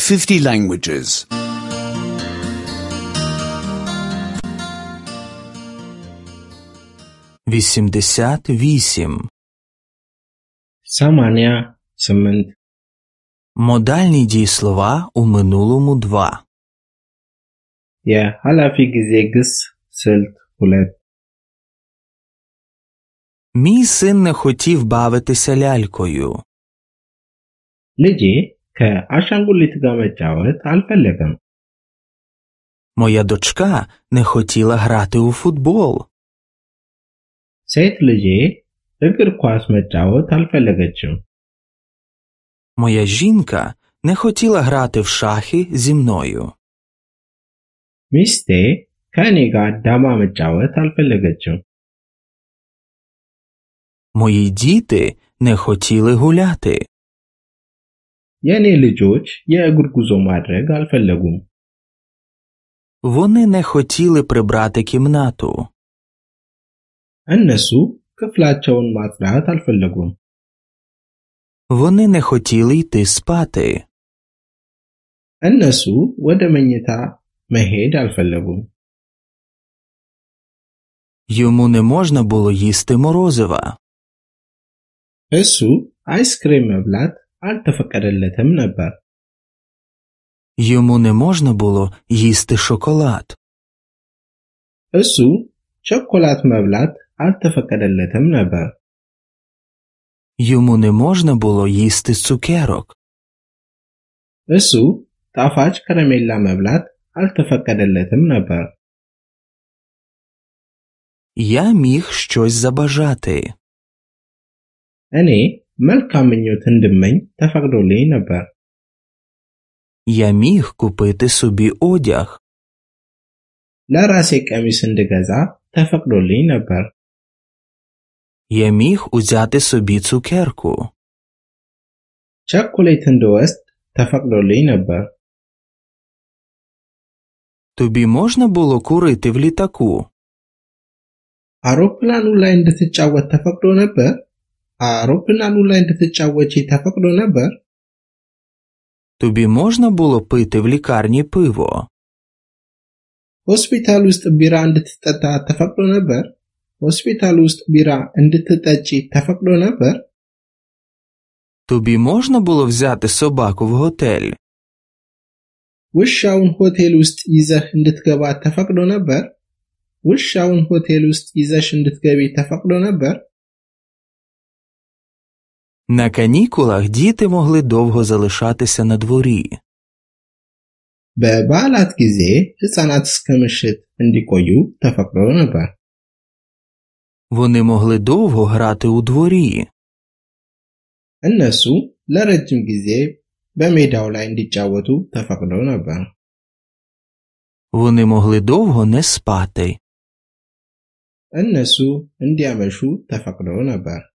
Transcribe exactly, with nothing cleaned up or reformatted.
fifty languages. вісімдесят вісім. Саманія семент. Модальні дієслова у минулому два. የኃላፊ ጊዜ ግስ ስልት ሁለት Мій син не хотів бавитися лялькою. ልጄ ከአሻንጉሊት ጋር መጫወት አልፈለገም። Моя дочка не хотіла грати у футбол. ሴት ልጄ እግር ኳስ መጫወት አልፈለገችም። Моя жінка не хотіла грати в шахи зі мною. ሚስቴ ከእኔ ጋር ዳማ መጫወት አልፈለገችም። Мої діти не хотіли гуляти. የእኔ ልጆች የእግር ጉዞ ማድረግ አልፈለጉም። Вони не хотіли прибрати кімнату. እነሱ ክፍላቸውን ማጽዳት አልፈለጉም። Вони не хотіли йти спати. እነሱ ወደ መኝታ መሄድ አልፈለጉም። Йому не можна було їсти морозива. እሱ አይስክሬም መብላት አልተፈቀደለትም ነበር። Йому не можна було їсти шоколад. እሱ ቸኮላት መብላት አልተፈቀደለትም ነበር። Йому не можна було їсти цукерок. እሱ ጣፋጭ ከረሜላ መብላት አልተፈቀደለትም ነበር። Я міг щось забажати. እኔ መልካም ምኞት እንድመኝ ተፈቅዶልኝ ነበር። Я міг купити собі одяг. ለራሴ ቀሚስ እንድገዛ ተፈቅዶልኝ ነበር። Я міг узяти собі цукерку. ቸኮሌት እንድወስድ ተፈቅዶልኝ ነበር። Тобі можна було курити в літаку? አውሮፕላኑ ላይ እንድትጫወት ተፈቅዶ ነበር? አውሮፕላኑ ላይ እንድትጫወቺ ተፈቅዶ ነበር? Тобі можна було пити в лікарні пиво? ሆስፒታል ውስጥ ቢራ እንድትጠጣ ተፈቅዶ ነበር? ሆስፒታል ውስጥ ቢራ እንድትጠጪ ተፈቅዶ ነበር? Тобі можна було взяти собаку в готель? ውሻውን ሆቴል ውስጥ ይዘህ እንድትገባ ተፈቅዶ ነበር? ውሻውን ሆቴል ውስጥ ይዘሽ እንድትገቢ ተፈቅዶ ነበር? На канікулах діти могли довго залишатися на дворі. በበዓላት ጊዜ ሕፃናት እስከ ምሽት እንዲቆዩ ተፈቅዶ ነበር። Вони могли довго грати у дворі. እነሱ ለረጅም ጊዜ በሜዳው ላይ እንዲጫወቱ ተፈቅዶ ነበር። Вони могли довго не спати. እነሱ እንዲያመሹ ተፈቅዶ ነበር።